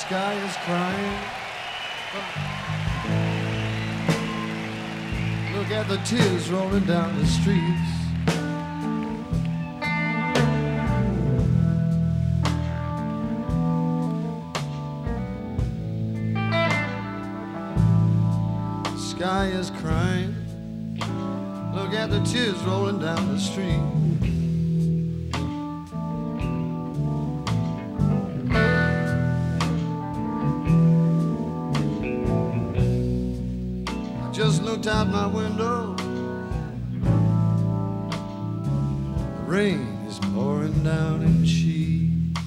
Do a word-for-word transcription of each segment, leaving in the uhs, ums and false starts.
sky is crying. Look at the tears rolling down the streets. Sky is crying. Look at the tears rolling down the street. I just looked out my window. The rain is pouring down in sheets.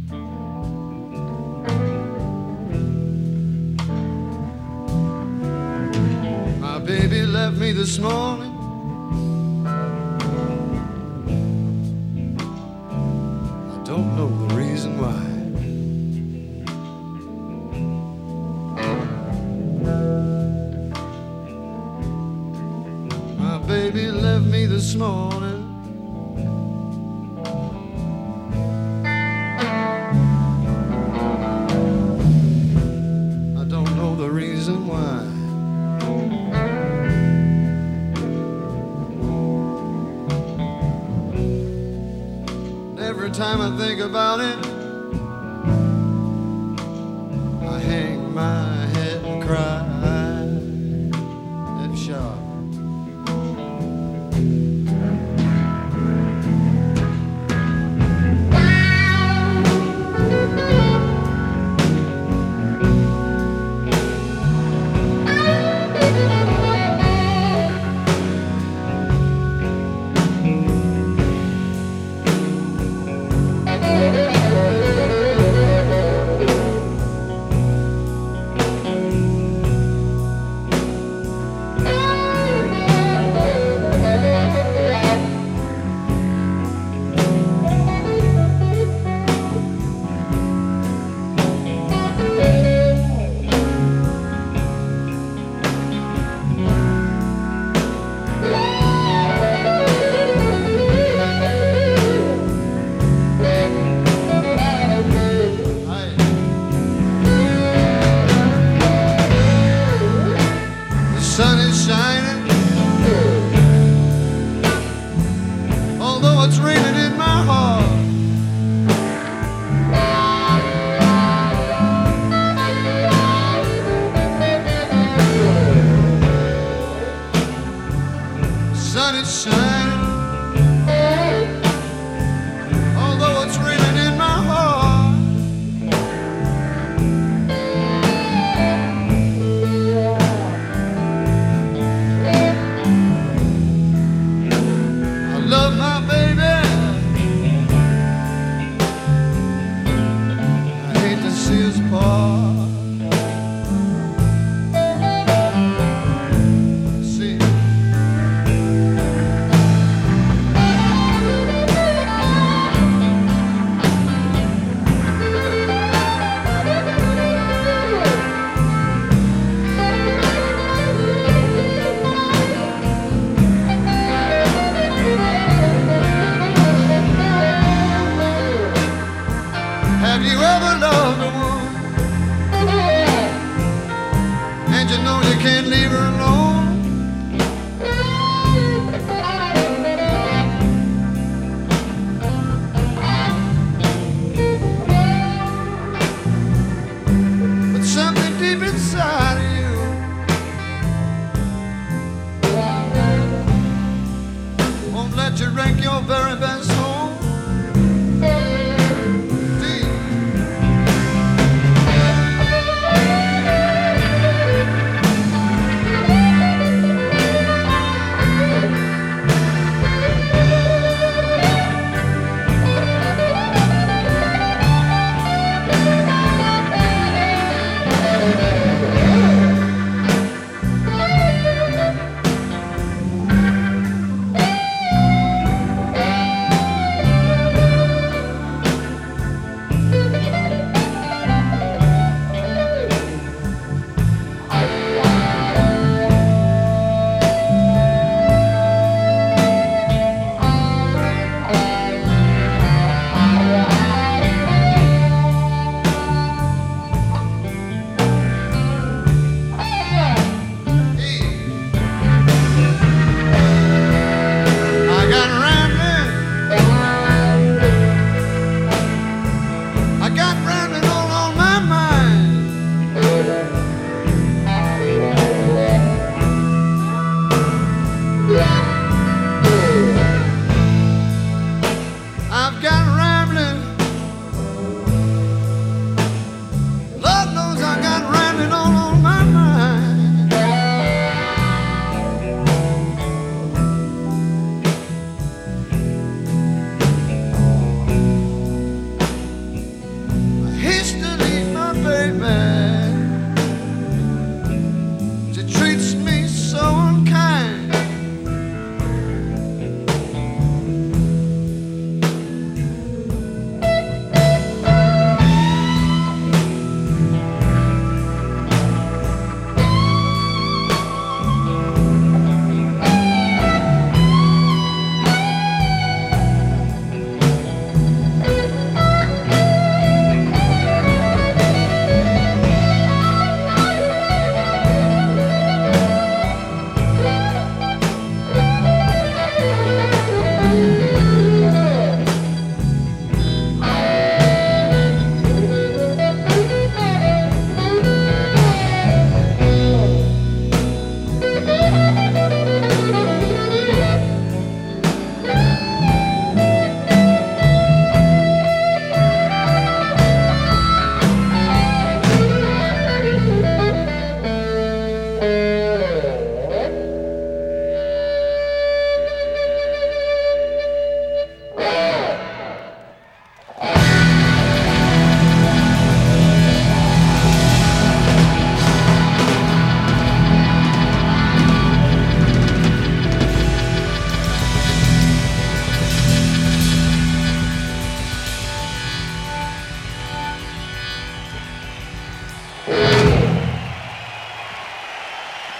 My baby left me this morning. I don't know the reason why. My baby left me this morning. I don't know the reason why. Every time I think about it, I hang my head and cry. That's sharp. Thank you.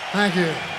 Thank you.